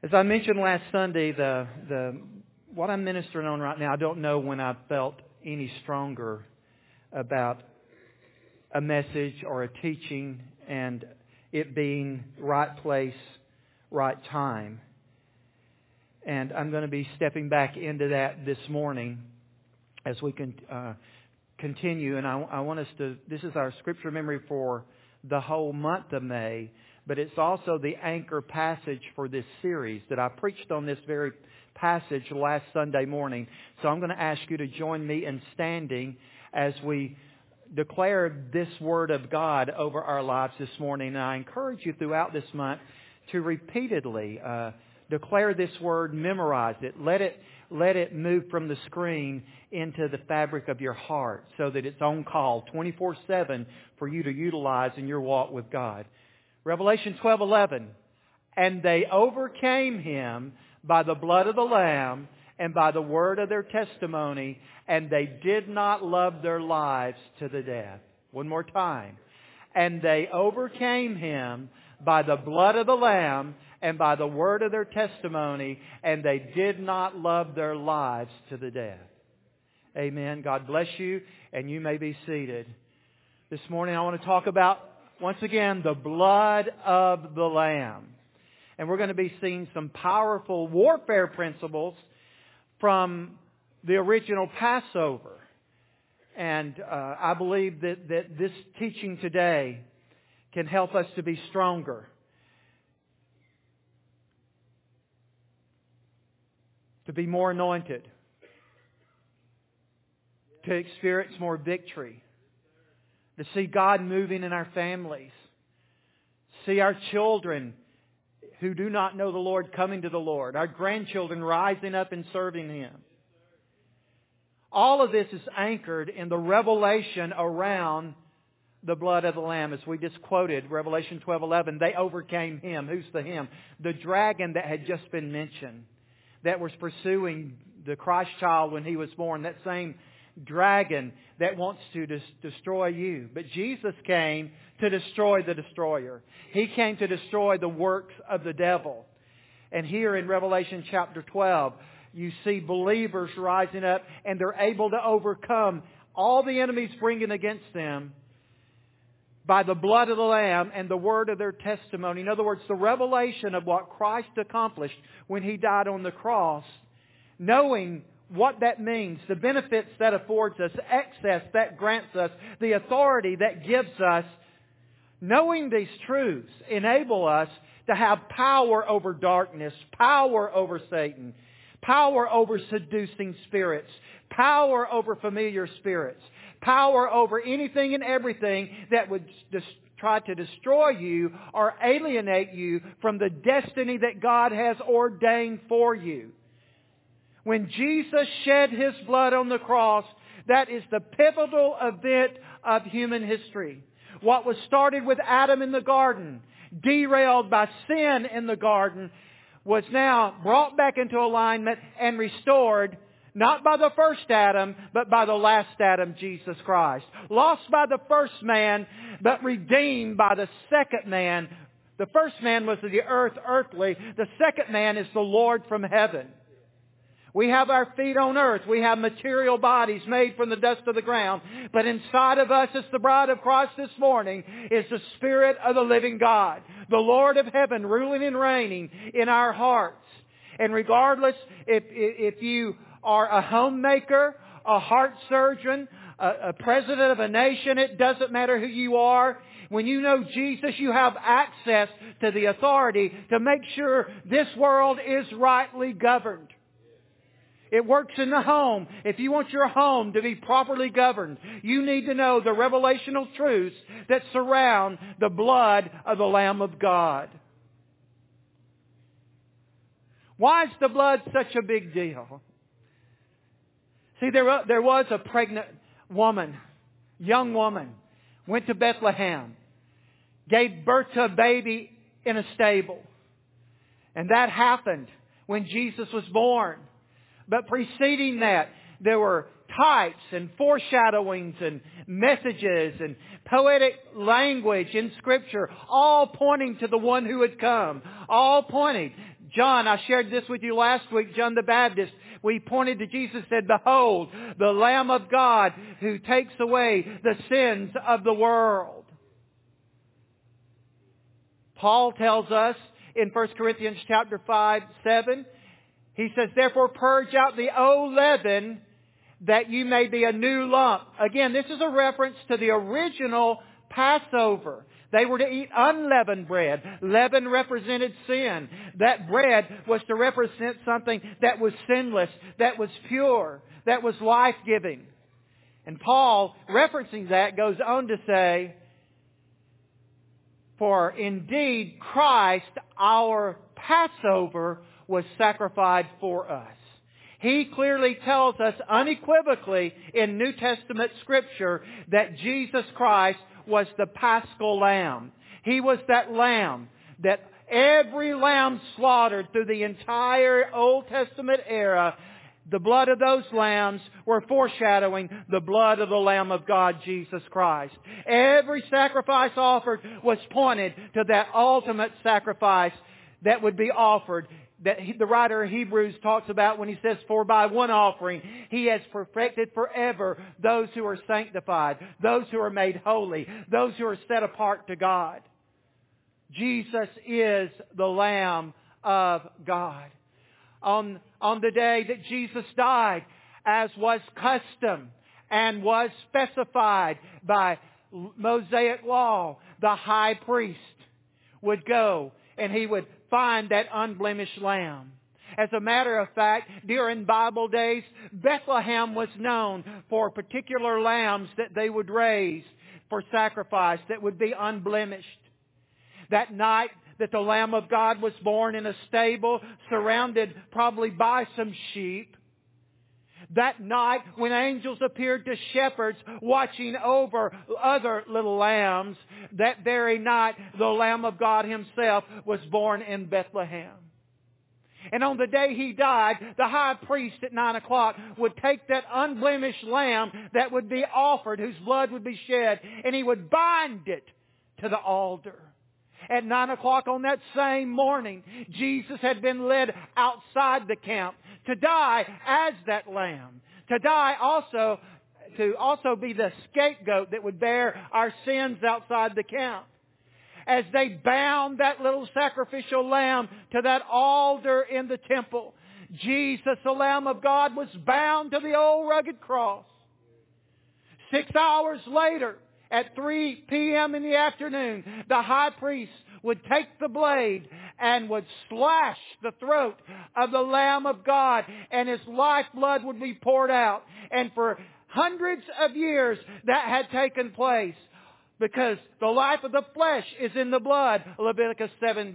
As I mentioned last Sunday, what I'm ministering on right now, I don't know when I felt any stronger about a message or a teaching and it being right place, right time. And I'm going to be stepping back into that this morning as we can continue. And I want us to, this is our scripture memory for the whole month of May, but it's also the anchor passage for this series that I preached on this very passage last Sunday morning. So I'm going to ask you to join me in standing as we declare this Word of God over our lives this morning. And I encourage you throughout this month to repeatedly declare this Word, memorize it, let it move from the screen into the fabric of your heart so that it's on call 24/7 for you to utilize in your walk with God. Revelation 12:11, and they overcame him by the blood of the Lamb and by the word of their testimony, and they did not love their lives to the death. One more time. And they overcame him by the blood of the Lamb and by the word of their testimony, and they did not love their lives to the death. Amen. God bless you, and you may be seated. This morning I want to talk about, once again, the blood of the Lamb. And we're going to be seeing some powerful warfare principles from the original Passover. And I believe that this teaching today can help us to be stronger, to be more anointed, to experience more victory, to see God moving in our families, see our children who do not know the Lord coming to the Lord, our grandchildren rising up and serving Him. All of this is anchored in the revelation around the blood of the Lamb. As we just quoted, Revelation 12:11, they overcame Him. Who's the Him? The dragon that had just been mentioned, that was pursuing the Christ child when He was born. That same dragon that wants to destroy you. But Jesus came to destroy the destroyer. He came to destroy the works of the devil. And here in Revelation chapter 12, you see believers rising up and they're able to overcome all the enemies bringing against them by the blood of the Lamb and the word of their testimony. In other words, the revelation of what Christ accomplished when He died on the cross, knowing what that means, the benefits that affords us, access that grants us, the authority that gives us. Knowing these truths enable us to have power over darkness, power over Satan, power over seducing spirits, power over familiar spirits, power over anything and everything that would try to destroy you or alienate you from the destiny that God has ordained for you. When Jesus shed His blood on the cross, that is the pivotal event of human history. What was started with Adam in the garden, derailed by sin in the garden, was now brought back into alignment and restored, not by the first Adam, but by the last Adam, Jesus Christ. Lost by the first man, but redeemed by the second man. The first man was the earthly. The second man is the Lord from heaven. We have our feet on earth. We have material bodies made from the dust of the ground. But inside of us, as the bride of Christ this morning, is the Spirit of the living God, the Lord of heaven, ruling and reigning in our hearts. And regardless if you are a homemaker, a heart surgeon, a president of a nation, it doesn't matter who you are. When you know Jesus, you have access to the authority to make sure this world is rightly governed. It works in the home. If you want your home to be properly governed, you need to know the revelational truths that surround the blood of the Lamb of God. Why is the blood such a big deal? See, there was a pregnant woman, young woman, went to Bethlehem, gave birth to a baby in a stable. And that happened when Jesus was born. But preceding that, there were types and foreshadowings and messages and poetic language in Scripture, all pointing to the one who had come. All pointing. John, I shared this with you last week, John the Baptist. We pointed to Jesus and said, "Behold, the Lamb of God who takes away the sins of the world." Paul tells us in 1 Corinthians chapter 5:7, he says, "Therefore purge out the old leaven, that you may be a new lump." Again, this is a reference to the original Passover. They were to eat unleavened bread. Leaven represented sin. That bread was to represent something that was sinless, that was pure, that was life-giving. And Paul, referencing that, goes on to say, "For indeed Christ, our Passover, was sacrificed for us." He clearly tells us unequivocally in New Testament Scripture that Jesus Christ was the Paschal Lamb. He was that lamb that every lamb slaughtered through the entire Old Testament era. The blood of those lambs were foreshadowing the blood of the Lamb of God, Jesus Christ. Every sacrifice offered was pointed to that ultimate sacrifice that would be offered, that the writer of Hebrews talks about when he says, "For by one offering He has perfected forever those who are sanctified, those who are made holy, those who are set apart to God." Jesus is the Lamb of God. On the day that Jesus died, as was custom and was specified by Mosaic law, the high priest would go and he would find that unblemished lamb. As a matter of fact, during Bible days, Bethlehem was known for particular lambs that they would raise for sacrifice that would be unblemished. That night that the Lamb of God was born in a stable, surrounded probably by some sheep. That night when angels appeared to shepherds watching over other little lambs, that very night the Lamb of God Himself was born in Bethlehem. And on the day He died, the high priest at 9 o'clock would take that unblemished lamb that would be offered, whose blood would be shed, and he would bind it to the altar. At 9 o'clock on that same morning, Jesus had been led outside the camp to die as that lamb. To die also, to also be the scapegoat that would bear our sins outside the camp. As they bound that little sacrificial lamb to that altar in the temple, Jesus, the Lamb of God, was bound to the old rugged cross. 6 hours later, at 3 p.m. in the afternoon, the high priest would take the blade and would slash the throat of the Lamb of God, and His lifeblood would be poured out. And for hundreds of years that had taken place, because the life of the flesh is in the blood, Leviticus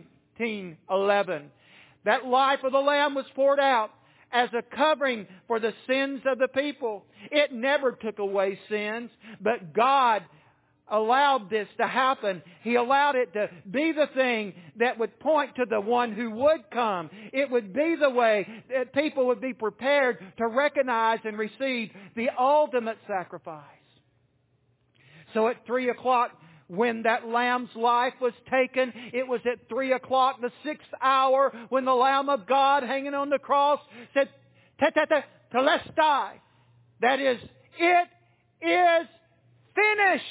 17:11. That life of the Lamb was poured out as a covering for the sins of the people. It never took away sins, but God allowed this to happen. He allowed it to be the thing that would point to the one who would come. It would be the way that people would be prepared to recognize and receive the ultimate sacrifice. So at 3 o'clock, when that lamb's life was taken, it was at 3 o'clock, the 6th hour, when the Lamb of God hanging on the cross said, Telestai. That is, it is finished.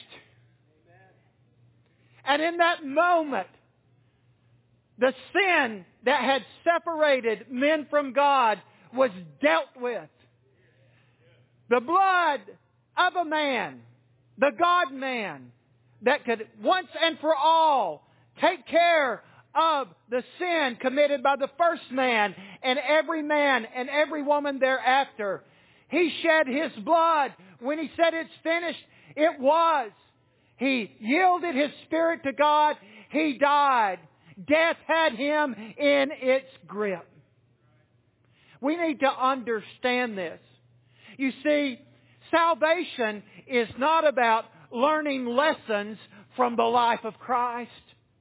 And in that moment, the sin that had separated men from God was dealt with. The blood of a man, the God-man, that could once and for all take care of the sin committed by the first man and every woman thereafter. He shed His blood. When He said it's finished, it was. He yielded His spirit to God. He died. Death had Him in its grip. We need to understand this. You see, salvation is not about learning lessons from the life of Christ.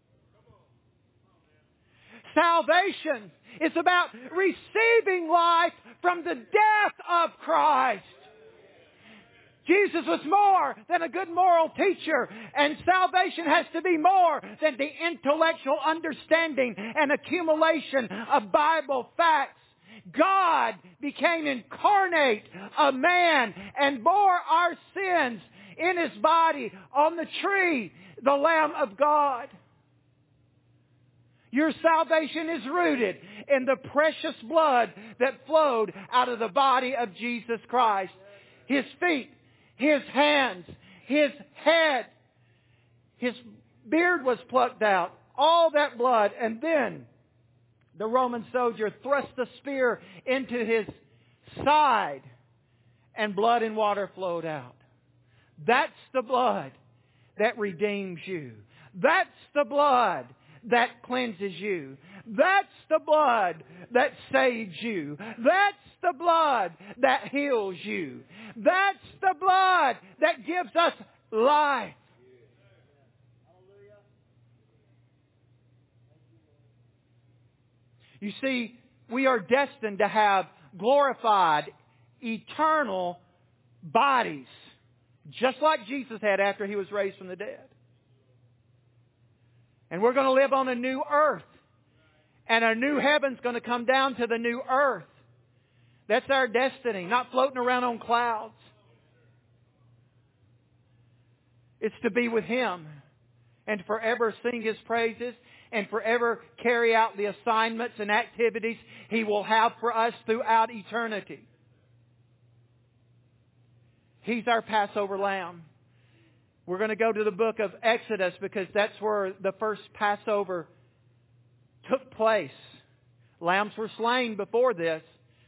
Salvation is about receiving life from the death of Christ. Jesus was more than a good moral teacher, and salvation has to be more than the intellectual understanding and accumulation of Bible facts. God became incarnate, a man, and bore our sins in His body on the tree, the Lamb of God. Your salvation is rooted in the precious blood that flowed out of the body of Jesus Christ. His feet, His hands, His head, His beard was plucked out. All that blood. And then the Roman soldier thrust the spear into His side, and blood and water flowed out. That's the blood that redeems you. That's the blood that cleanses you. That's the blood that saves you. That's the blood that heals you. That's the blood that gives us life. You see, we are destined to have glorified, eternal bodies, just like Jesus had after He was raised from the dead. And we're going to live on a new earth. And a new heaven's going to come down to the new earth. That's our destiny, not floating around on clouds. It's to be with Him and forever sing His praises and forever carry out the assignments and activities He will have for us throughout eternity. He's our Passover Lamb. We're going to go to the book of Exodus because that's where the first Passover took place. Lambs were slain before this.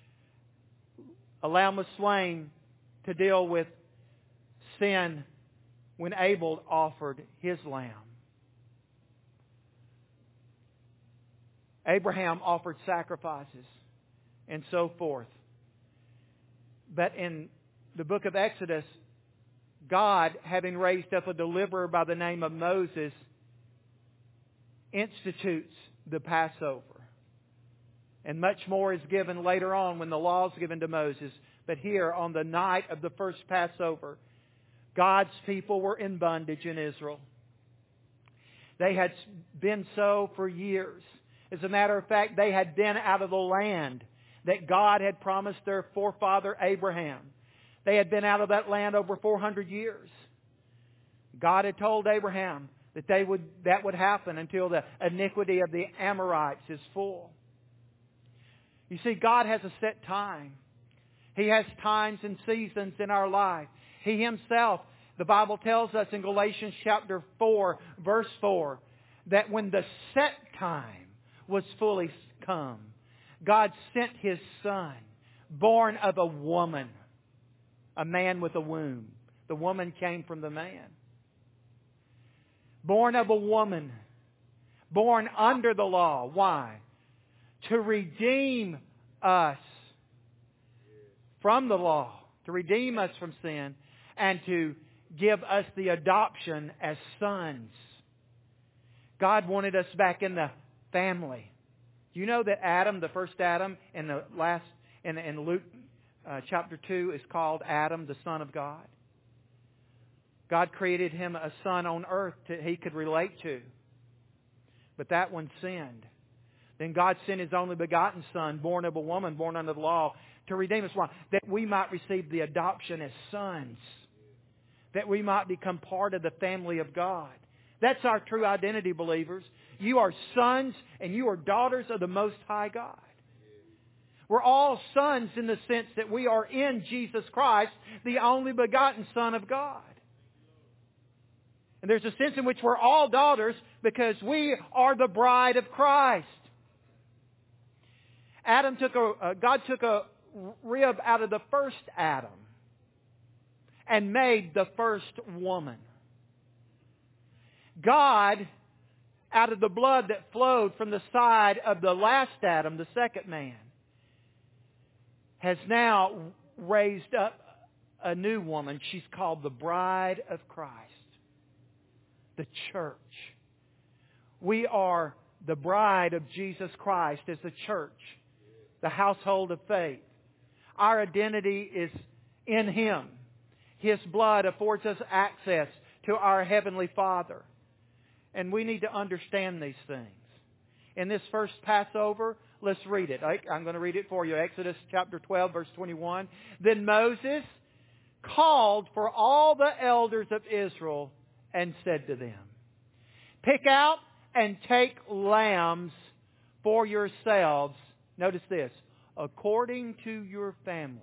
A lamb was slain to deal with sin when Abel offered his lamb. Abraham offered sacrifices and so forth. But in the book of Exodus, God, having raised up a deliverer by the name of Moses, institutes the Passover. And much more is given later on when the law is given to Moses. But here, on the night of the first Passover, God's people were in bondage in Israel. They had been so for years. As a matter of fact, they had been out of the land that God had promised their forefather Abraham. They had been out of that land over 400 years. God had told Abraham that that would happen until the iniquity of the Amorites is full. You see, God has a set time. He has times and seasons in our life. He Himself, the Bible tells us in Galatians chapter 4, verse 4, that when the set time was fully come, God sent His Son, born of a woman, a man with a womb. The woman came from the man. Born of a woman. Born under the law. Why? To redeem us from the law. To redeem us from sin. And to give us the adoption as sons. God wanted us back in the family. Do you know that Adam, the first Adam, in Luke chapter 2 is called Adam, the Son of God? God created him a son on earth he could relate to. But that one sinned. Then God sent His only begotten Son, born of a woman, born under the law, to redeem us. Why? That we might receive the adoption as sons. That we might become part of the family of God. That's our true identity, believers. You are sons and you are daughters of the Most High God. We're all sons in the sense that we are in Jesus Christ, the only begotten Son of God. And there's a sense in which we're all daughters because we are the bride of Christ. God took a rib out of the first Adam and made the first woman. God, out of the blood that flowed from the side of the last Adam, the second man, has now raised up a new woman. She's called the bride of Christ. The church. We are the bride of Jesus Christ as the church. The household of faith. Our identity is in Him. His blood affords us access to our Heavenly Father. And we need to understand these things. In this first Passover, let's read it. I'm going to read it for you. Exodus chapter 12, verse 21. Then Moses called for all the elders of Israel and said to them, pick out and take lambs for yourselves. Notice this. According to your families.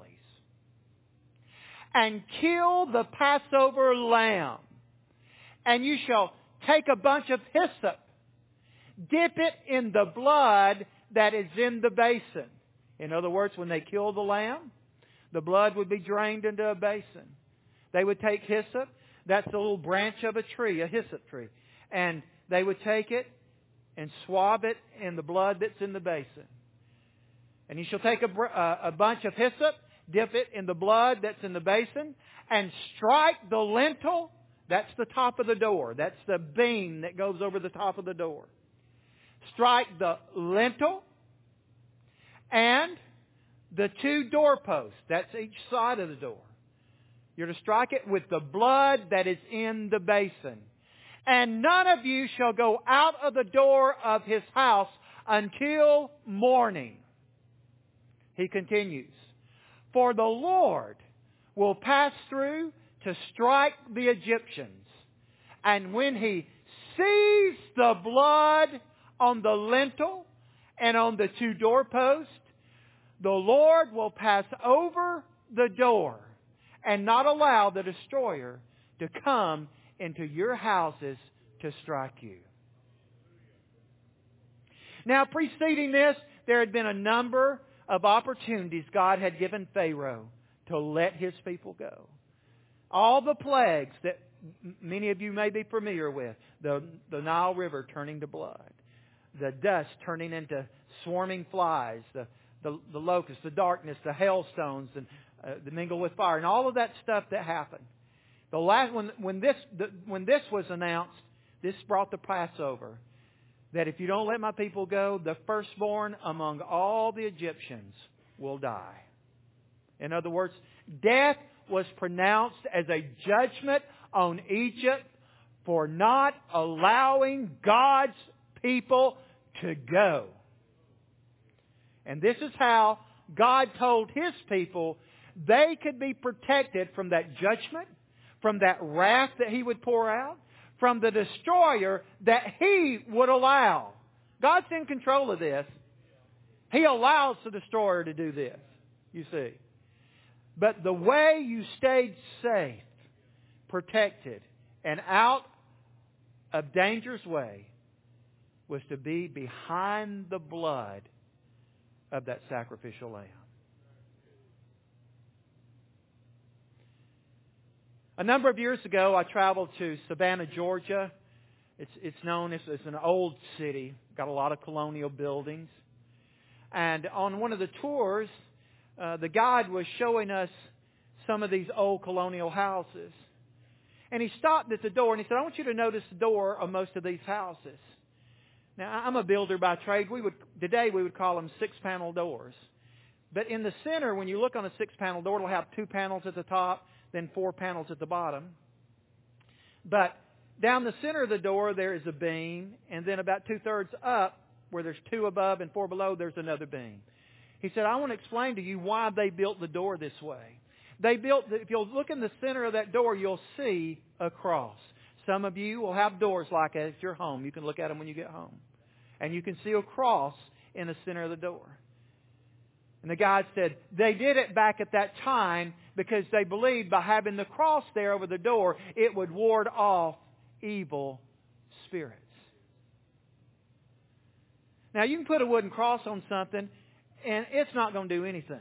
And kill the Passover lamb. And you shall take a bunch of hyssop. Dip it in the blood that is in the basin. In other words, when they kill the lamb, the blood would be drained into a basin. They would take hyssop. That's a little branch of a tree, a hyssop tree. And they would take it and swab it in the blood that's in the basin. And you shall take a bunch of hyssop, dip it in the blood that's in the basin, and strike the lintel. That's the top of the door. That's the beam that goes over the top of the door. Strike the lintel and the two doorposts. That's each side of the door. You're to strike it with the blood that is in the basin. And none of you shall go out of the door of his house until morning. He continues, for the Lord will pass through to strike the Egyptians. And when he sees the blood on the lintel and on the two doorposts, the Lord will pass over the door and not allow the destroyer to come into your houses to strike you. Now, preceding this, there had been a number of opportunities God had given Pharaoh to let his people go. All the plagues that many of you may be familiar with. The Nile River turning to blood. The dust turning into swarming flies. The locusts, the darkness, the hailstones, and the mingle with fire. And all of that stuff that happened. The last when this was announced, this brought the Passover. That if you don't let my people go, the firstborn among all the Egyptians will die. In other words, death was pronounced as a judgment on Egypt for not allowing God's people to go. And this is how God told His people they could be protected from that judgment, from that wrath that He would pour out, from the destroyer that He would allow. God's in control of this. He allows the destroyer to do this, you see. But the way you stayed safe, protected, and out of danger's way was to be behind the blood of that sacrificial lamb. A number of years ago, I traveled to Savannah, Georgia. It's known as an old city. Got a lot of colonial buildings. And on one of the tours, the guide was showing us some of these old colonial houses. And he stopped at the door and he said, I want you to notice the door of most of these houses. Now, I'm a builder by trade. Today we would call them 6-panel doors. But in the center, when you look on a 6-panel door, it'll have 2 panels at the top, then 4 panels at the bottom. But down the center of the door, there is a beam. And then about 2/3 up, where there's 2 above and 4 below, there's another beam. He said, I want to explain to you why they built the door this way. If you'll look in the center of that door, you'll see a cross. Some of you will have doors like that at your home. You can look at them when you get home. And you can see a cross in the center of the door. And the guide said they did it back at that time because they believed by having the cross there over the door, it would ward off evil spirits. Now, you can put a wooden cross on something, and it's not going to do anything.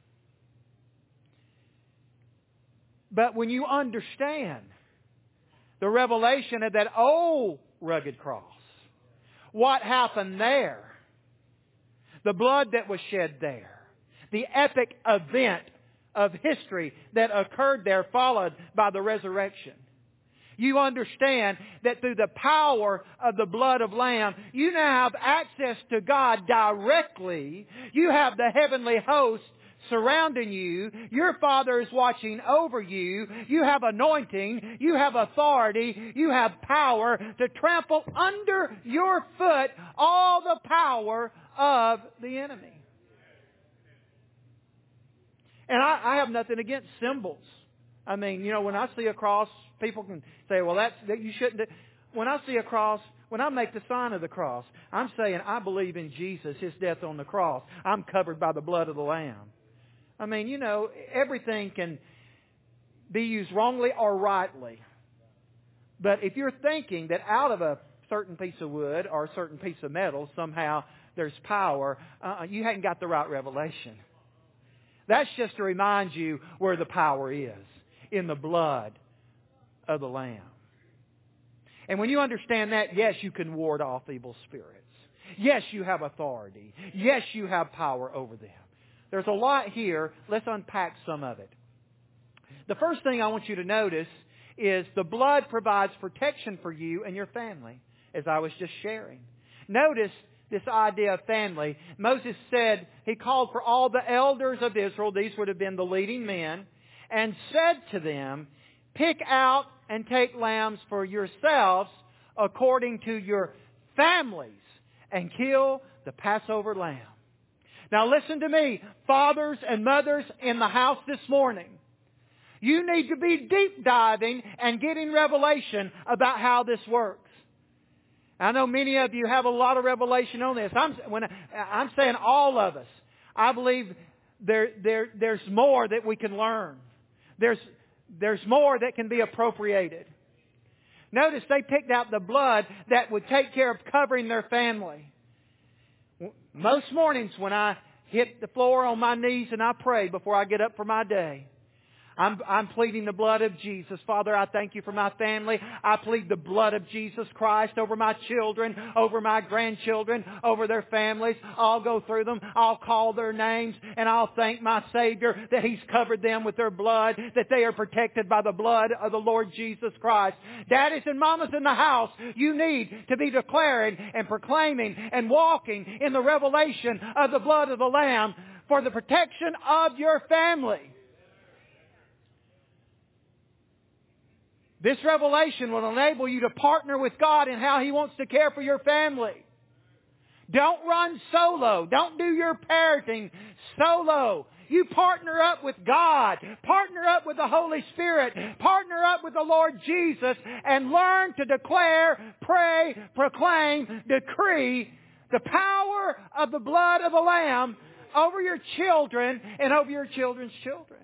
But when you understand the revelation of that old rugged cross, what happened there, the blood that was shed there, the epic event of history that occurred there followed by the resurrection. You understand that through the power of the blood of Lamb, you now have access to God directly. You have the heavenly host surrounding you. Your Father is watching over you. You have anointing. You have authority. You have power to trample under your foot all the power of the enemy. And I have nothing against symbols. I mean, when I see a cross, people can say, well, that you shouldn't do. When I see a cross, when I make the sign of the cross, I'm saying I believe in Jesus, His death on the cross. I'm covered by the blood of the Lamb. I mean, everything can be used wrongly or rightly. But if you're thinking that out of a certain piece of wood or a certain piece of metal, somehow there's power, you hadn't got the right revelation. That's just to remind you where the power is, in the blood of the Lamb. And when you understand that, yes, you can ward off evil spirits. Yes, you have authority. Yes, you have power over them. There's a lot here. Let's unpack some of it. The first thing I want you to notice is the blood provides protection for you and your family, as I was just sharing. Notice this idea of family. Moses said, he called for all the elders of Israel, these would have been the leading men, and said to them, pick out and take lambs for yourselves according to your families, and kill the Passover lamb. Now listen to me, fathers and mothers in the house this morning. You need to be deep diving and getting revelation about how this works. I know many of you have a lot of revelation on this. I'm saying all of us. I believe there's more that we can learn. There's more that can be appropriated. Notice they picked out the blood that would take care of covering their family. Most mornings when I hit the floor on my knees and I pray before I get up for my day, I'm pleading the blood of Jesus. Father, I thank you for my family. I plead the blood of Jesus Christ over my children, over my grandchildren, over their families. I'll go through them. I'll call their names, and I'll thank my Savior that He's covered them with their blood, that they are protected by the blood of the Lord Jesus Christ. Daddies and mamas in the house, you need to be declaring and proclaiming and walking in the revelation of the blood of the Lamb for the protection of your family. This revelation will enable you to partner with God in how He wants to care for your family. Don't run solo. Don't do your parenting solo. You partner up with God. Partner up with the Holy Spirit. Partner up with the Lord Jesus and learn to declare, pray, proclaim, decree the power of the blood of the Lamb over your children and over your children's children.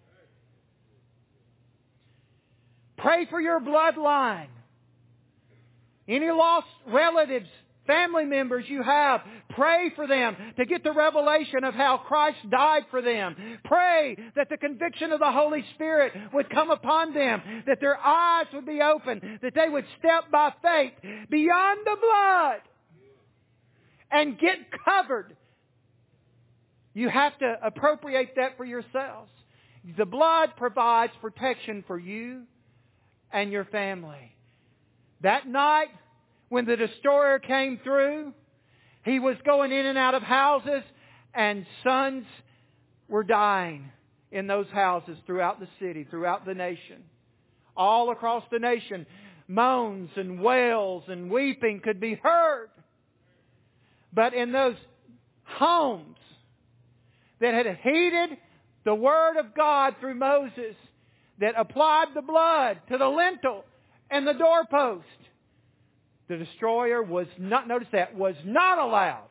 Pray for your bloodline. Any lost relatives, family members you have, pray for them to get the revelation of how Christ died for them. Pray that the conviction of the Holy Spirit would come upon them, that their eyes would be open, that they would step by faith beyond the blood and get covered. You have to appropriate that for yourselves. The blood provides protection for you and your family. That night, when the destroyer came through, he was going in and out of houses, and sons were dying in those houses throughout the city, throughout the nation. All across the nation, moans and wails and weeping could be heard. But in those homes that had heeded the Word of God through Moses, that applied the blood to the lintel and the doorpost, the destroyer was not, notice that, was not allowed.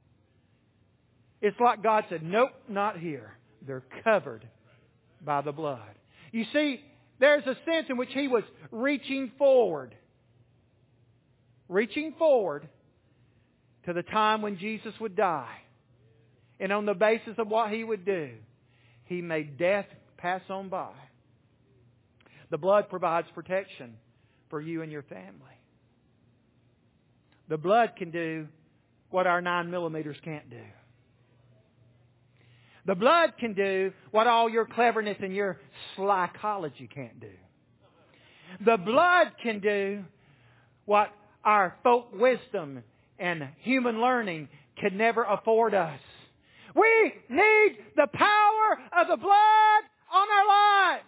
It's like God said, nope, not here. They're covered by the blood. You see, there's a sense in which He was reaching forward to the time when Jesus would die. And on the basis of what He would do, He made death pass on by. The blood provides protection for you and your family. The blood can do what our 9mm can't do. The blood can do what all your cleverness and your psychology can't do. The blood can do what our folk wisdom and human learning could never afford us. We need the power of the blood on our lives.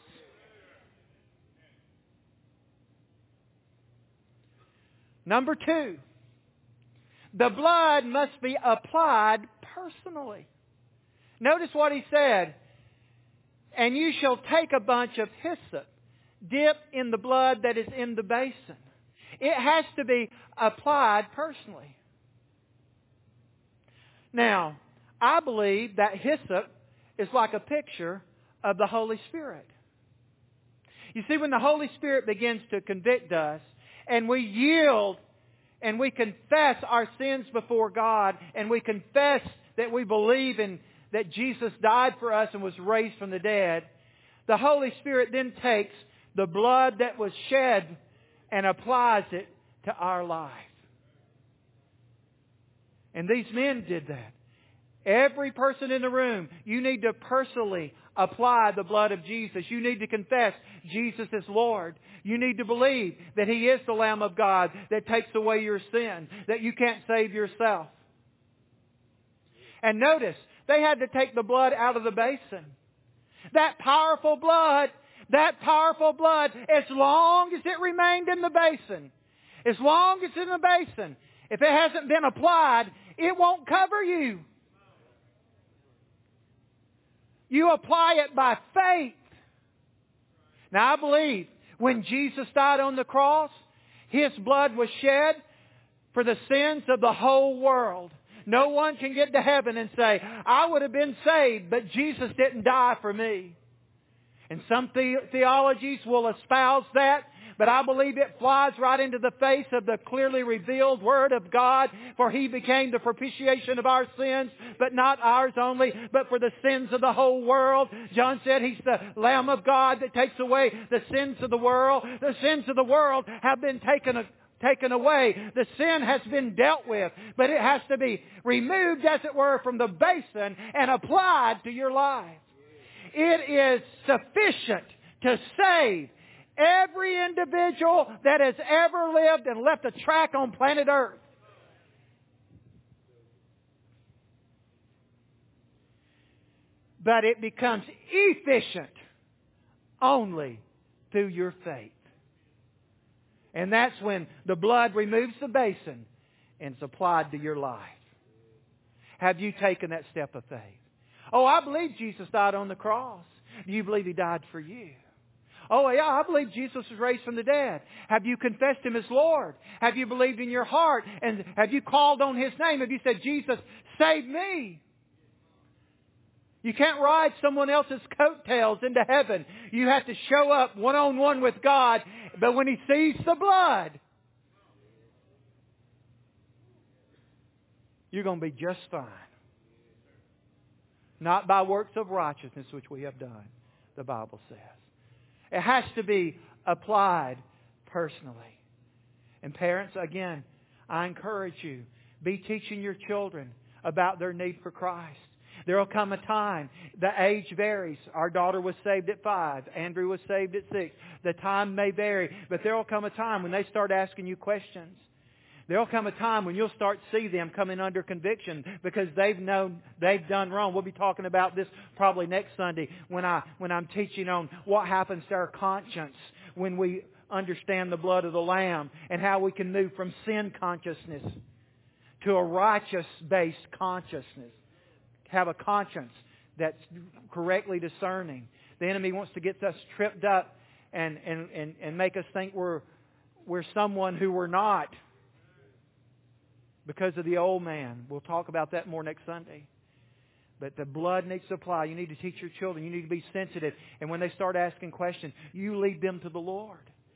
Number 2, the blood must be applied personally. Notice what he said. And you shall take a bunch of hyssop, dip in the blood that is in the basin. It has to be applied personally. Now, I believe that hyssop is like a picture of the Holy Spirit. You see, when the Holy Spirit begins to convict us, and we yield, and we confess our sins before God, and we confess that we believe in that Jesus died for us and was raised from the dead, the Holy Spirit then takes the blood that was shed and applies it to our life. And these men did that. Every person in the room, you need to personally apply the blood of Jesus. You need to confess Jesus is Lord. You need to believe that He is the Lamb of God that takes away your sin, that you can't save yourself. And notice, they had to take the blood out of the basin. That powerful blood, as long as it remained in the basin, as long as it's in the basin, if it hasn't been applied, it won't cover you. You apply it by faith. Now I believe when Jesus died on the cross, His blood was shed for the sins of the whole world. No one can get to heaven and say, I would have been saved, but Jesus didn't die for me. And some theologies will espouse that, but I believe it flies right into the face of the clearly revealed Word of God, for He became the propitiation of our sins, but not ours only, but for the sins of the whole world. John said He's the Lamb of God that takes away the sins of the world. The sins of the world have been taken away. The sin has been dealt with, but it has to be removed, as it were, from the basin and applied to your life. It is sufficient to save every individual that has ever lived and left a track on planet Earth. But it becomes efficient only through your faith. And that's when the blood removes the basin and it's applied to your life. Have you taken that step of faith? Oh, I believe Jesus died on the cross. Do you believe He died for you? Oh, yeah, I believe Jesus was raised from the dead. Have you confessed Him as Lord? Have you believed in your heart? And have you called on His name? Have you said, Jesus, save me? You can't ride someone else's coattails into heaven. You have to show up one-on-one with God. But when He sees the blood, you're going to be just fine. Not by works of righteousness which we have done, the Bible says. It has to be applied personally. And parents, again, I encourage you, be teaching your children about their need for Christ. There will come a time, the age varies. Our daughter was saved at 5. Andrew was saved at 6. The time may vary, but there will come a time when they start asking you questions. There will come a time when you'll start to see them coming under conviction because they've known they've done wrong. We'll be talking about this probably next Sunday when I'm teaching on what happens to our conscience when we understand the blood of the Lamb and how we can move from sin consciousness to a righteous-based consciousness. Have a conscience that's correctly discerning. The enemy wants to get us tripped up and make us think we're someone who we're not because of the old man. We'll talk about that more next Sunday. But the blood needs to apply. You need to teach your children. You need to be sensitive. And when they start asking questions, you lead them to the Lord.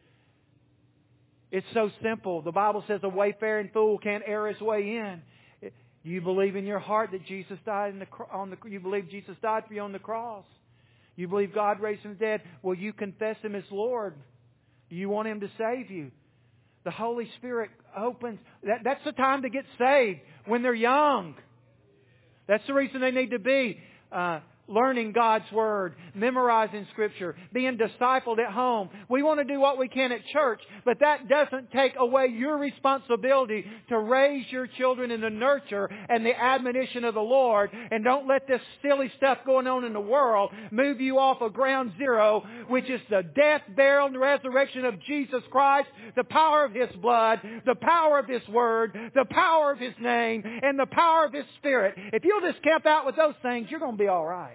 It's so simple. The Bible says a wayfaring fool can't err his way in. You believe in your heart that Jesus died you believe Jesus died for you on the cross. You believe God raised Him from the dead. Will you confess Him as Lord? Do you want Him to save you? The Holy Spirit opens. That's the time to get saved, when they're young. That's the reason they need to be learning God's Word, memorizing Scripture, being discipled at home. We want to do what we can at church, but that doesn't take away your responsibility to raise your children in the nurture and the admonition of the Lord. And don't let this silly stuff going on in the world move you off of ground zero, which is the death, burial, and resurrection of Jesus Christ, the power of His blood, the power of His Word, the power of His name, and the power of His Spirit. If you'll just camp out with those things, you're going to be all right.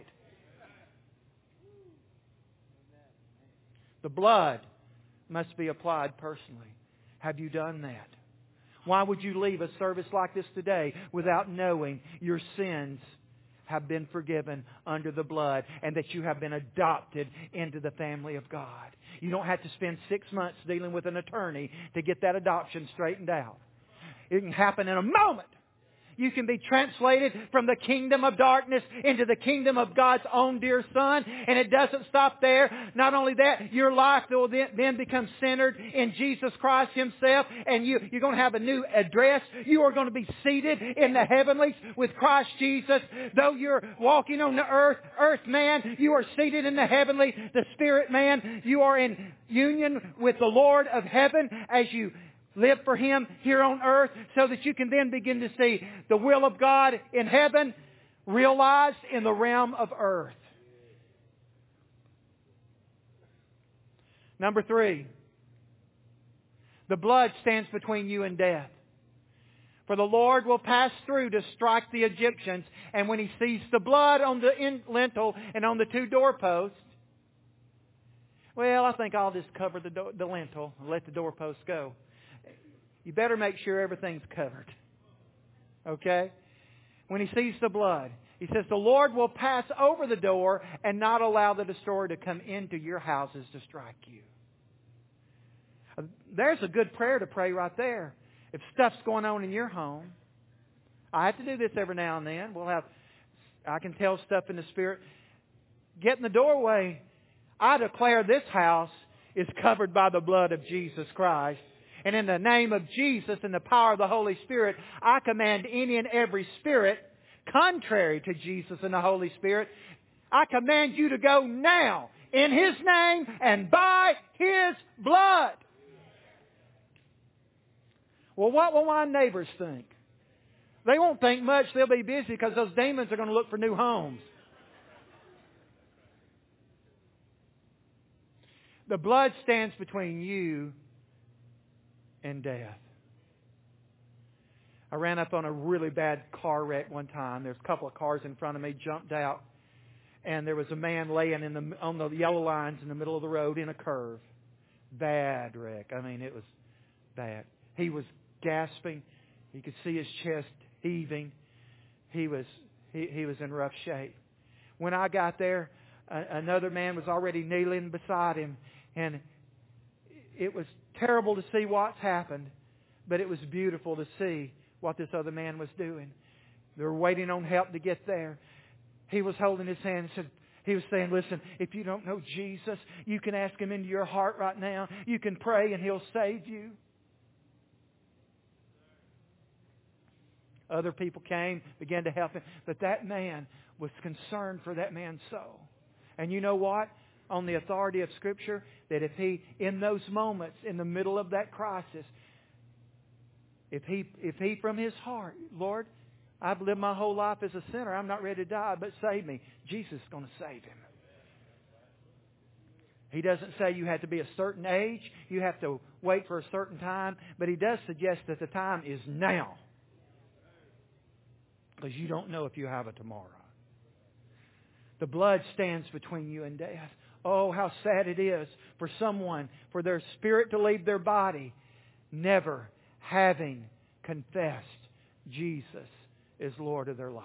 The blood must be applied personally. Have you done that? Why would you leave a service like this today without knowing your sins have been forgiven under the blood and that you have been adopted into the family of God? You don't have to spend 6 months dealing with an attorney to get that adoption straightened out. It can happen in a moment. You can be translated from the kingdom of darkness into the kingdom of God's own dear Son. And it doesn't stop there. Not only that, your life will then become centered in Jesus Christ Himself. And you're going to have a new address. You are going to be seated in the heavenlies with Christ Jesus. Though you're walking on the earth man, you are seated in the heavenly. The spirit man, you are in union with the Lord of heaven as you live for Him here on earth, so that you can then begin to see the will of God in heaven realized in the realm of earth. Number 3, the blood stands between you and death. For the Lord will pass through to strike the Egyptians, and when He sees the blood on the lintel and on the 2 doorposts, well, I think I'll just cover the lintel and let the doorposts go. You better make sure everything's covered. Okay? When He sees the blood, He says, the Lord will pass over the door and not allow the destroyer to come into your houses to strike you. There's a good prayer to pray right there. If stuff's going on in your home, I have to do this every now and then. I can tell stuff in the Spirit. Get in the doorway. I declare this house is covered by the blood of Jesus Christ. And in the name of Jesus and the power of the Holy Spirit, I command any and every spirit contrary to Jesus and the Holy Spirit, I command you to go now in His name and by His blood. Well, what will my neighbors think? They won't think much. They'll be busy because those demons are going to look for new homes. The blood stands between you and death. I ran up on a really bad car wreck one time. There's a couple of cars in front of me, jumped out, and there was a man laying on the yellow lines in the middle of the road in a curve. Bad wreck. I mean, it was bad. He was gasping. You could see his chest heaving. He was in rough shape. When I got there, another man was already kneeling beside him, and it was terrible to see what's happened, but it was beautiful to see what this other man was doing. They were waiting on help to get there. He was holding his hand and said, he was saying, listen, if you don't know Jesus, you can ask Him into your heart right now. You can pray and He'll save you. Other people came, began to help him, but that man was concerned for that man's soul. And you know what? On the authority of Scripture, that if he, in those moments, in the middle of that crisis, if he from his heart, Lord, I've lived my whole life as a sinner. I'm not ready to die, but save me. Jesus is going to save him. He doesn't say you have to be a certain age. You have to wait for a certain time. But He does suggest that the time is now. Because you don't know if you have a tomorrow. The blood stands between you and death. Oh, how sad it is for someone, for their spirit to leave their body, never having confessed Jesus is Lord of their life.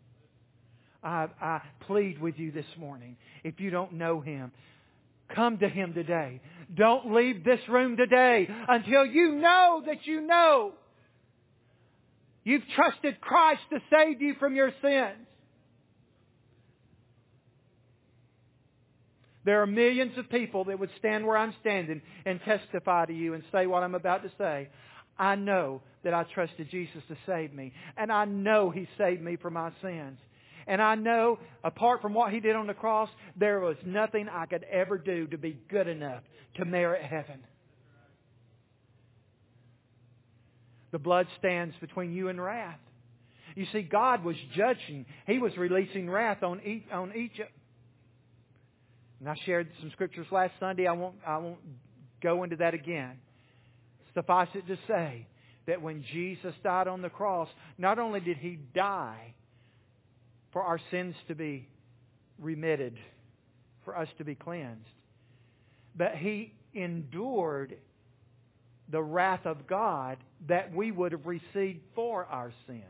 I plead with you this morning, if you don't know Him, come to Him today. Don't leave this room today until you know that you know you've trusted Christ to save you from your sins. There are millions of people that would stand where I'm standing and testify to you and say what I'm about to say. I know that I trusted Jesus to save me. And I know He saved me from my sins. And I know, apart from what He did on the cross, there was nothing I could ever do to be good enough to merit heaven. The blood stands between you and wrath. You see, God was judging. He was releasing wrath on Egypt. And I shared some scriptures last Sunday. I won't go into that again. Suffice it to say that when Jesus died on the cross, not only did He die for our sins to be remitted, for us to be cleansed, but He endured the wrath of God that we would have received for our sins.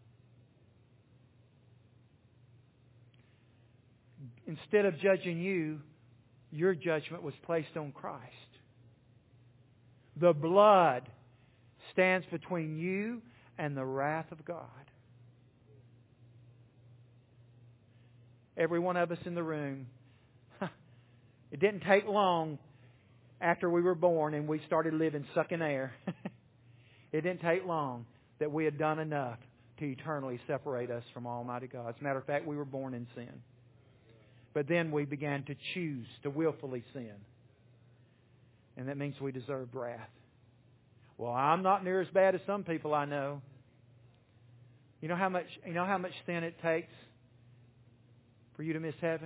Instead of judging you, your judgment was placed on Christ. The blood stands between you and the wrath of God. Every one of us in the room, it didn't take long after we were born and we started living sucking air. It didn't take long that we had done enough to eternally separate us from Almighty God. As a matter of fact, we were born in sin. But then we began to choose to willfully sin. And that means we deserved wrath. Well, I'm not near as bad as some people I know. You know how much sin it takes for you to miss heaven?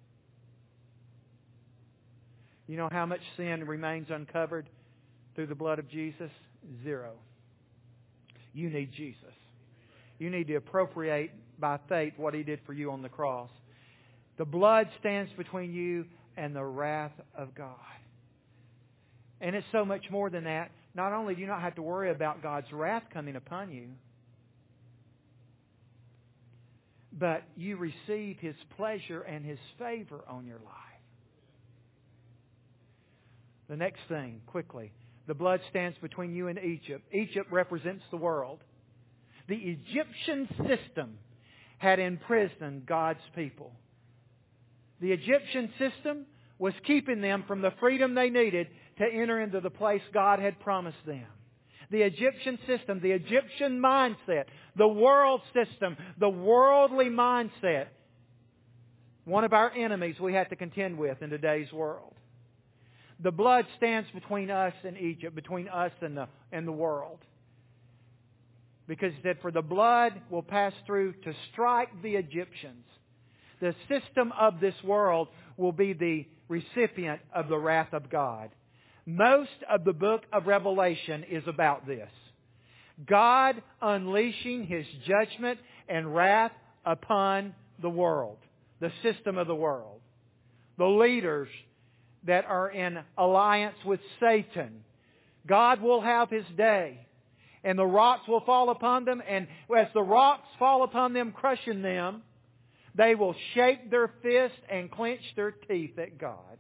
You know how much sin remains uncovered through the blood of Jesus? 0. You need Jesus. You need to appropriate by faith what He did for you on the cross. The blood stands between you and the wrath of God. And it's so much more than that. Not only do you not have to worry about God's wrath coming upon you, but you receive His pleasure and His favor on your life. The next thing, quickly. The blood stands between you and Egypt. Egypt represents the world. The Egyptian system had imprisoned God's people. The Egyptian system was keeping them from the freedom they needed to enter into the place God had promised them. The Egyptian system, the Egyptian mindset, the world system, the worldly mindset, one of our enemies we have to contend with in today's world. The blood stands between us and Egypt, between us and the world. Because He said, for the blood will pass through to strike the Egyptians. The system of this world will be the recipient of the wrath of God. Most of the book of Revelation is about this. God unleashing His judgment and wrath upon the world, the system of the world. The leaders that are in alliance with Satan. God will have His day. And the rocks will fall upon them. And as the rocks fall upon them, crushing them, they will shake their fist and clench their teeth at God.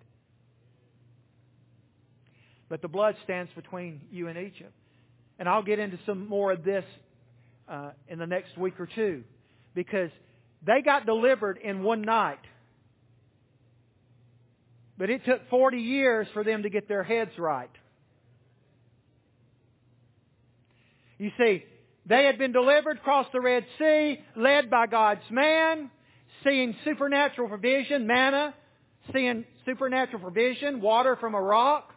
But the blood stands between you and Egypt. And I'll get into some more of this in the next week or two. Because they got delivered in one night. But it took 40 years for them to get their heads right. You see, they had been delivered across the Red Sea, led by God's man, seeing supernatural provision, manna, seeing supernatural provision, water from a rock,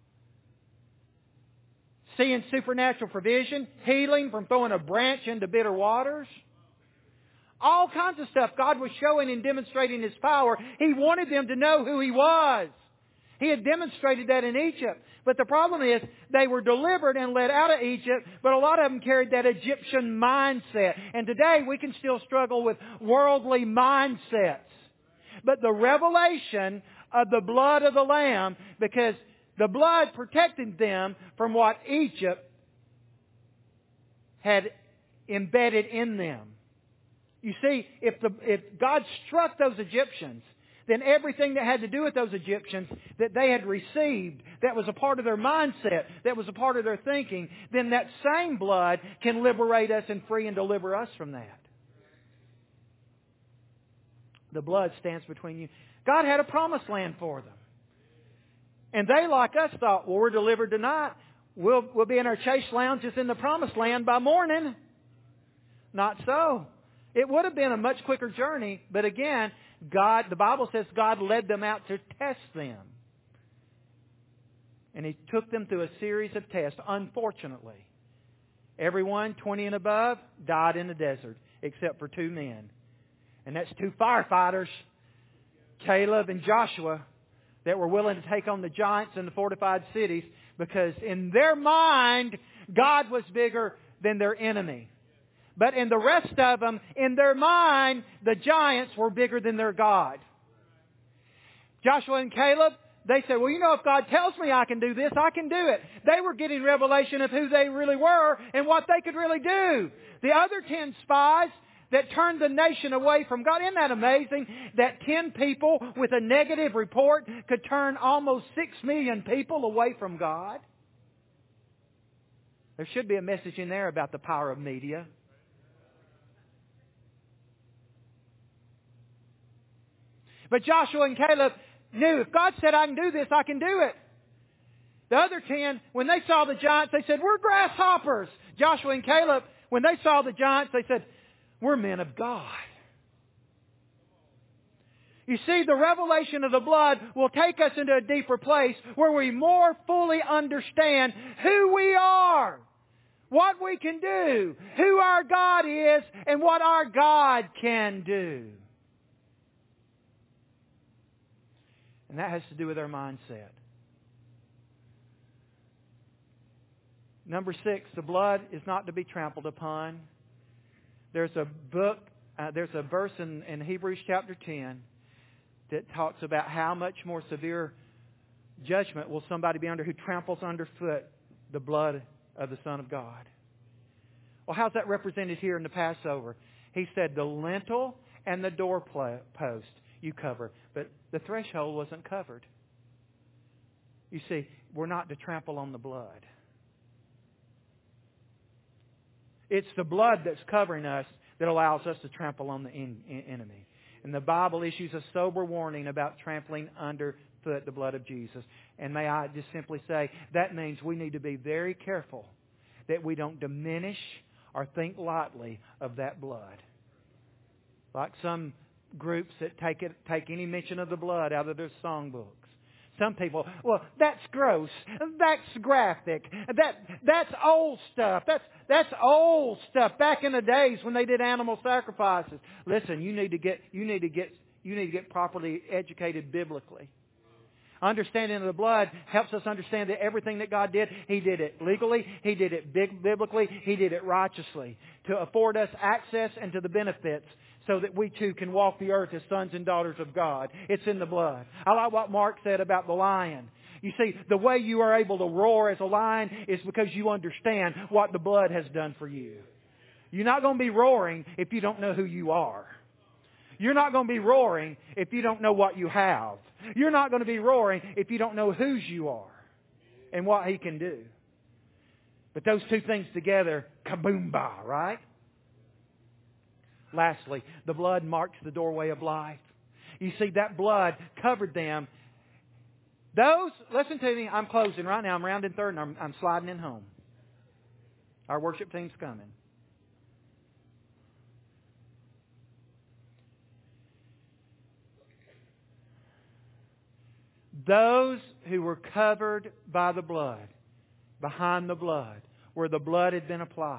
seeing supernatural provision, healing from throwing a branch into bitter waters. All kinds of stuff God was showing and demonstrating His power. He wanted them to know who He was. He had demonstrated that in Egypt. But the problem is, they were delivered and led out of Egypt, but a lot of them carried that Egyptian mindset. And today we can still struggle with worldly mindsets. But the revelation of the blood of the Lamb, because the blood protected them from what Egypt had embedded in them. You see, if God struck those Egyptians, then everything that had to do with those Egyptians that they had received, that was a part of their mindset, that was a part of their thinking, then that same blood can liberate us and free and deliver us from that. The blood stands between you. God had a promised land for them. And they, like us, thought, well, we're delivered tonight. We'll be in our chase lounges in the promised land by morning. Not so. It would have been a much quicker journey, but again, the Bible says God led them out to test them. And He took them through a series of tests. Unfortunately, everyone 20 and above died in the desert, except for 2 men. And that's 2 firefighters, Caleb and Joshua, that were willing to take on the giants in the fortified cities, because in their mind, God was bigger than their enemy. But in the rest of them, in their mind, the giants were bigger than their God. Joshua and Caleb, they said, well, if God tells me I can do this, I can do it. They were getting revelation of who they really were and what they could really do. The other 10 spies that turned the nation away from God. Isn't that amazing? That 10 people with a negative report could turn almost 6 million people away from God. There should be a message in there about the power of media. But Joshua and Caleb knew, if God said I can do this, I can do it. The other 10, when they saw the giants, they said, we're grasshoppers. Joshua and Caleb, when they saw the giants, they said, we're men of God. You see, the revelation of the blood will take us into a deeper place where we more fully understand who we are, what we can do, who our God is, and what our God can do. And that has to do with our mindset. Number 6, the blood is not to be trampled upon. There's a verse in Hebrews chapter 10 that talks about how much more severe judgment will somebody be under who tramples underfoot the blood of the Son of God. Well, how's that represented here in the Passover? He said the lintel and the doorpost you cover, but the threshold wasn't covered. You see, we're not to trample on the blood. It's the blood that's covering us that allows us to trample on the enemy. And the Bible issues a sober warning about trampling underfoot the blood of Jesus. And may I just simply say, that means we need to be very careful that we don't diminish or think lightly of that blood. Like some groups that take any mention of the blood out of their songbooks. Some people, well, that's gross. That's graphic. That's old stuff. That's old stuff. Back in the days when they did animal sacrifices. Listen, you need to get properly educated biblically. Understanding of the blood helps us understand that everything that God did, He did it legally, He did it biblically, He did it righteously to afford us access and to the benefits so that we too can walk the earth as sons and daughters of God. It's in the blood. I like what Mark said about the lion. You see, the way you are able to roar as a lion is because you understand what the blood has done for you. You're not going to be roaring if you don't know who you are. You're not going to be roaring if you don't know what you have. You're not going to be roaring if you don't know whose you are and what He can do. But those two things together, kaboom-ba, right? Lastly, the blood marks the doorway of life. You see, that blood covered them. Listen to me, I'm closing right now. I'm rounding third and I'm sliding in home. Our worship team's coming. Those who were covered by the blood, behind the blood, where the blood had been applied.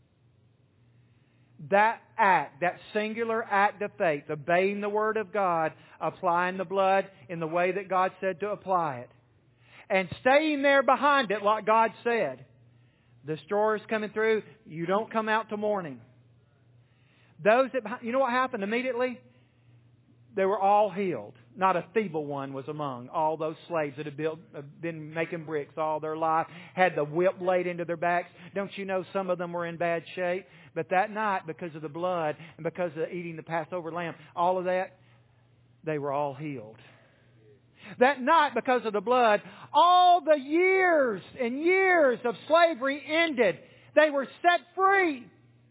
That act, that singular act of faith, obeying the Word of God, applying the blood in the way that God said to apply it, and staying there behind it like God said. The destroyer's coming through, you don't come out till morning. You know what happened immediately? They were all healed. Not a feeble one was among all those slaves that had been making bricks all their life, had the whip laid into their backs. Don't you know some of them were in bad shape? But that night, because of the blood and because of eating the Passover lamb, all of that, they were all healed. That night, because of the blood, all the years and years of slavery ended. They were set free.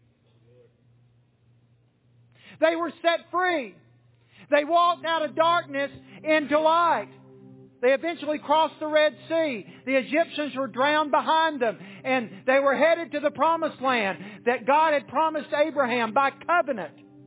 They were set free. They walked out of darkness into light. They eventually crossed the Red Sea. The Egyptians were drowned behind them. And they were headed to the promised land that God had promised Abraham by covenant.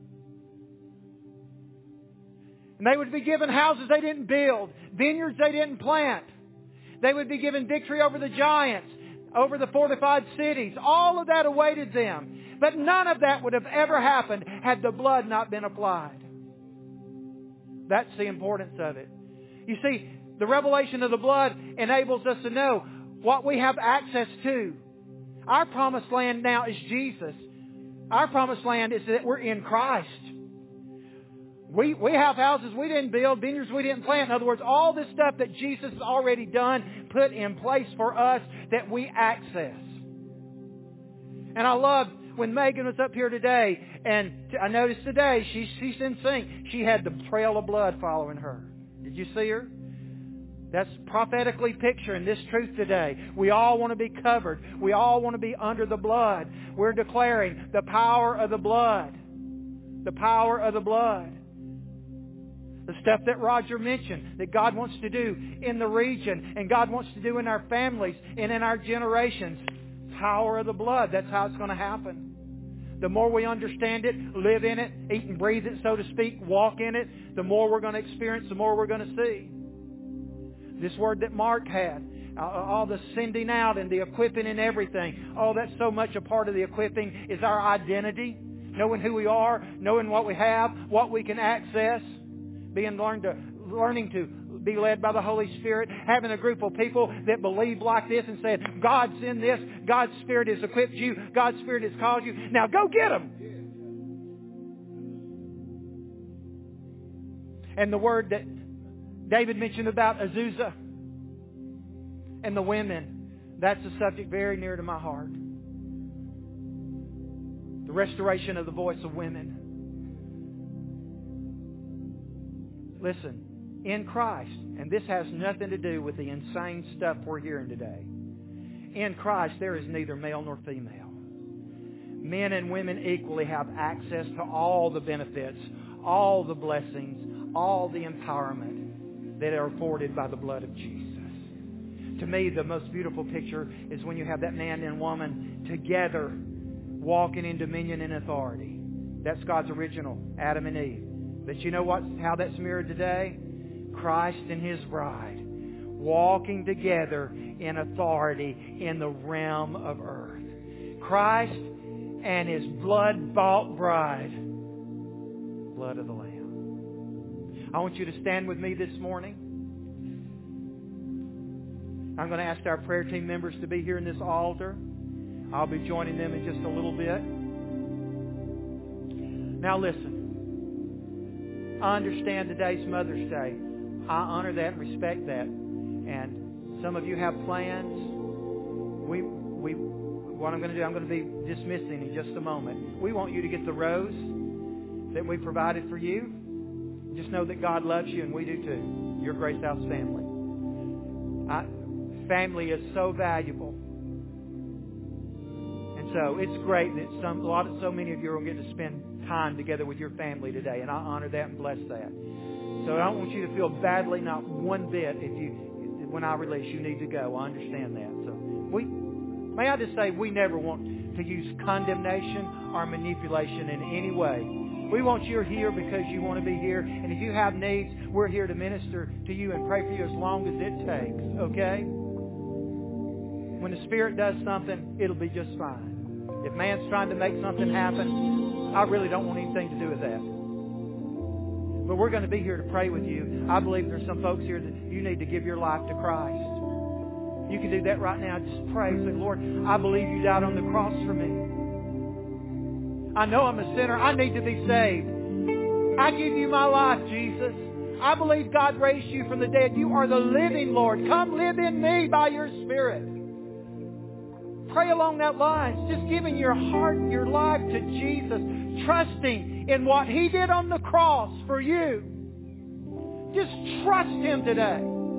And they would be given houses they didn't build, vineyards they didn't plant. They would be given victory over the giants, over the fortified cities. All of that awaited them. But none of that would have ever happened had the blood not been applied. That's the importance of it. You see, the revelation of the blood enables us to know what we have access to. Our promised land now is Jesus. Our promised land is that we're in Christ. We have houses we didn't build, vineyards we didn't plant. In other words, all this stuff that Jesus has already done, put in place for us that we access. And I love when Megan was up here today, and I noticed today she's in sync. She had the trail of blood following her. Did you see her? That's prophetically picturing this truth today. We all want to be covered. We all want to be under the blood. We're declaring the power of the blood. The power of the blood. The stuff that Roger mentioned that God wants to do in the region and God wants to do in our families and in our generations. Power of the blood. That's how it's going to happen. The more we understand it, live in it, eat and breathe it, so to speak, walk in it, the more we're going to experience, the more we're going to see. This word that Mark had, all the sending out and the equipping and everything, that's so much a part of the equipping is our identity, knowing who we are, knowing what we have, what we can access, learning to be led by the Holy Spirit, having a group of people that believe like this and saying, God's in this, God's Spirit has equipped you, God's Spirit has called you, now go get them. And the word that David mentioned about Azusa and the women, that's a subject very near to my heart. The restoration of the voice of women. Listen, in Christ, and this has nothing to do with the insane stuff we're hearing today. In Christ, there is neither male nor female. Men and women equally have access to all the benefits, all the blessings, all the empowerment that are afforded by the blood of Jesus. To me, the most beautiful picture is when you have that man and woman together walking in dominion and authority. That's God's original, Adam and Eve. But you know how that's mirrored today? Christ and His bride walking together in authority in the realm of earth. Christ and His blood-bought bride. Blood of the Lamb. I want you to stand with me this morning. I'm going to ask our prayer team members to be here in this altar. I'll be joining them in just a little bit. Now listen. I understand today's Mother's Day. I honor that and respect that. And some of you have plans. What I'm going to do, I'm going to be dismissing in just a moment. We want you to get the rose that we provided for you. Just know that God loves you, and we do too. Your Grace House family. Family is so valuable. And so it's great that so many of you are going to get to spend time together with your family today, and I honor that and bless that. So I don't want you to feel badly, not one bit, when I release you need to go. I understand that. So may I just say, we never want to use condemnation or manipulation in any way. We want you here because you want to be here, and if you have needs, we're here to minister to you and pray for you as long as it takes. Okay? When the Spirit does something, it'll be just fine. If man's trying to make something happen, I really don't want anything to do with that. But we're going to be here to pray with you. I believe there's some folks here that you need to give your life to Christ. You can do that right now. Just pray. Say, Lord, I believe you died on the cross for me. I know I'm a sinner. I need to be saved. I give you my life, Jesus. I believe God raised you from the dead. You are the living Lord. Come live in me by your Spirit. Pray along that line. Just giving your heart and your life to Jesus. Trusting in what He did on the cross for you. Just trust Him today.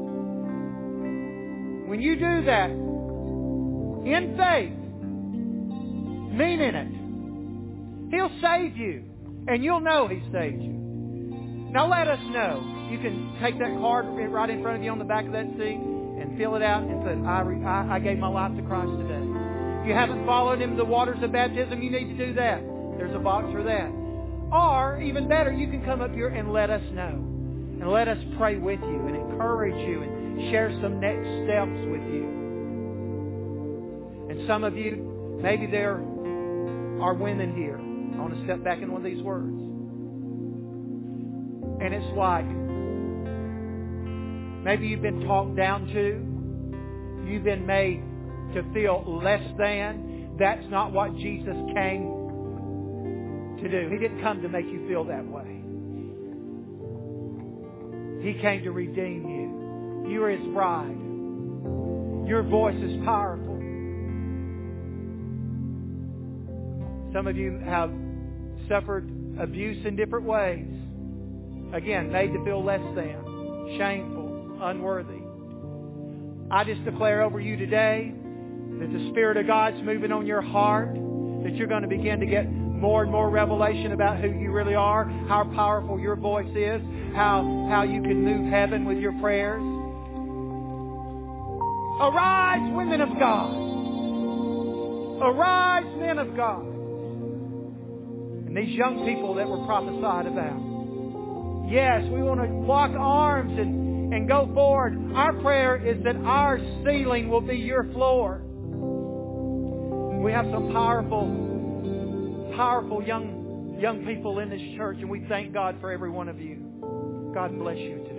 When you do that, in faith, meaning it, He'll save you. And you'll know He saved you. Now let us know. You can take that card right in front of you on the back of that seat and fill it out and put, I gave my life to Christ today. If you haven't followed Him in the waters of baptism, you need to do that. There's a box for that. Or, even better, you can come up here and let us know. And let us pray with you and encourage you and share some next steps with you. And some of you, maybe there are women here. I want to step back in one of these words. And it's like, maybe you've been talked down to. You've been made to feel less than. That's not what Jesus came to do. He didn't come to make you feel that way. He came to redeem you. You are His bride. Your voice is powerful. Some of you have suffered abuse in different ways. Again, made to feel less than, shameful, unworthy. I just declare over you today that the Spirit of God's moving on your heart, that you're going to begin to get more and more revelation about who you really are, how powerful your voice is, how you can move heaven with your prayers. Arise, women of God. Arise, men of God. And these young people that were prophesied about. Yes, we want to lock arms and go forward. Our prayer is that our ceiling will be your floor. We have some powerful young people in this church, and we thank God for every one of you. God bless you today.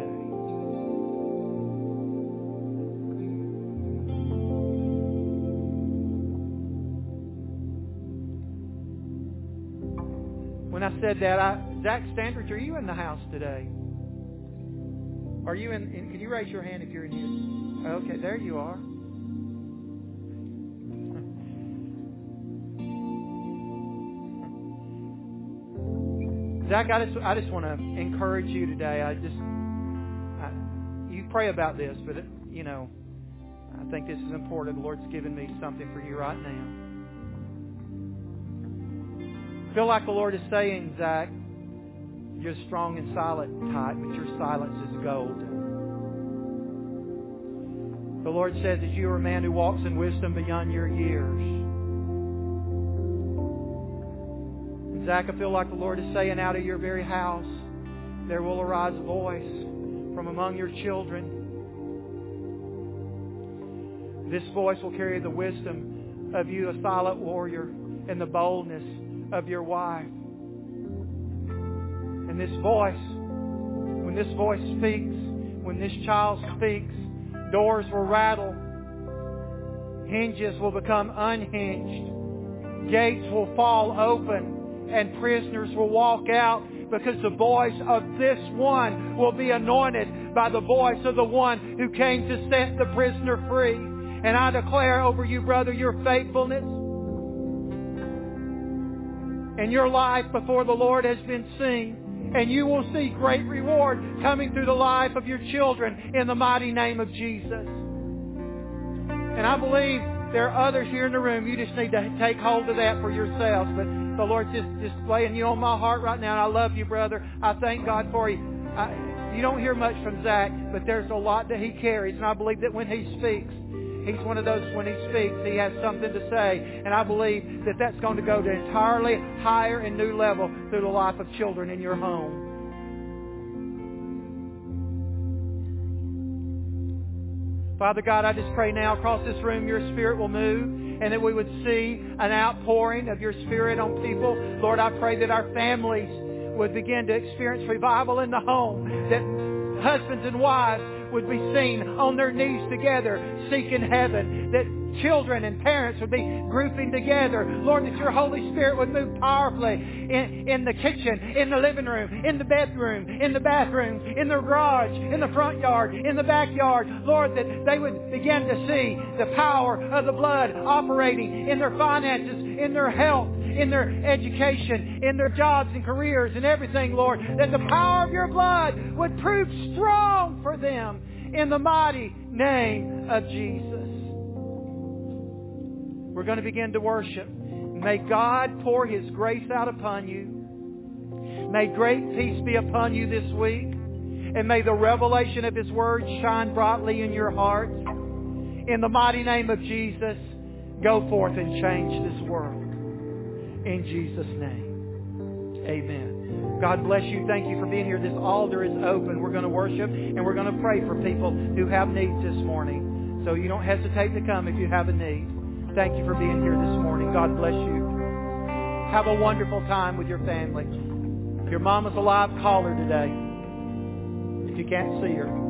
When I said that, Zach Standridge, are you in the house today? Are you in? Can you raise your hand if you're in here? Okay, there you are. Zach, I just want to encourage you today. You pray about this, but I think this is important. The Lord's given me something for you right now. I feel like the Lord is saying, Zach, you're a strong and silent type, but your silence is gold. The Lord says that you are a man who walks in wisdom beyond your years. Zach, I feel like the Lord is saying out of your very house, there will arise a voice from among your children. This voice will carry the wisdom of you, a silent warrior, and the boldness of your wife. And this voice, when this voice speaks, when this child speaks, doors will rattle, hinges will become unhinged, gates will fall open, and prisoners will walk out, because the voice of this one will be anointed by the voice of the one who came to set the prisoner free. And I declare over you, brother, your faithfulness and your life before the Lord has been seen. And you will see great reward coming through the life of your children in the mighty name of Jesus. And I believe there are others here in the room. You just need to take hold of that for yourselves. But the Lord's just laying you on my heart right now. And I love you, brother. I thank God for you. You don't hear much from Zach, but there's a lot that he carries. And I believe that when he speaks, he's one of those, when he speaks, he has something to say. And I believe that that's going to go to an entirely higher and new level through the life of children in your home. Father God, I just pray now across this room your Spirit will move, and that we would see an outpouring of your Spirit on people. Lord, I pray that our families would begin to experience revival in the home, that husbands and wives would be seen on their knees together seeking heaven, that children and parents would be grouping together. Lord, that your Holy Spirit would move powerfully in the kitchen, in the living room, in the bedroom, in the bathroom, in the garage, in the front yard, in the backyard. Lord, that they would begin to see the power of the blood operating in their finances, in their health, in their education, in their jobs and careers and everything, Lord. That the power of your blood would prove strong for them in the mighty name of Jesus. We're going to begin to worship. May God pour His grace out upon you. May great peace be upon you this week. And may the revelation of His Word shine brightly in your heart. In the mighty name of Jesus, go forth and change this world. In Jesus' name. Amen. God bless you. Thank you for being here. This altar is open. We're going to worship and we're going to pray for people who have needs this morning. So you don't hesitate to come if you have a need. Thank you for being here this morning. God bless you. Have a wonderful time with your family. If your mama's alive, call her today. If you can't see her.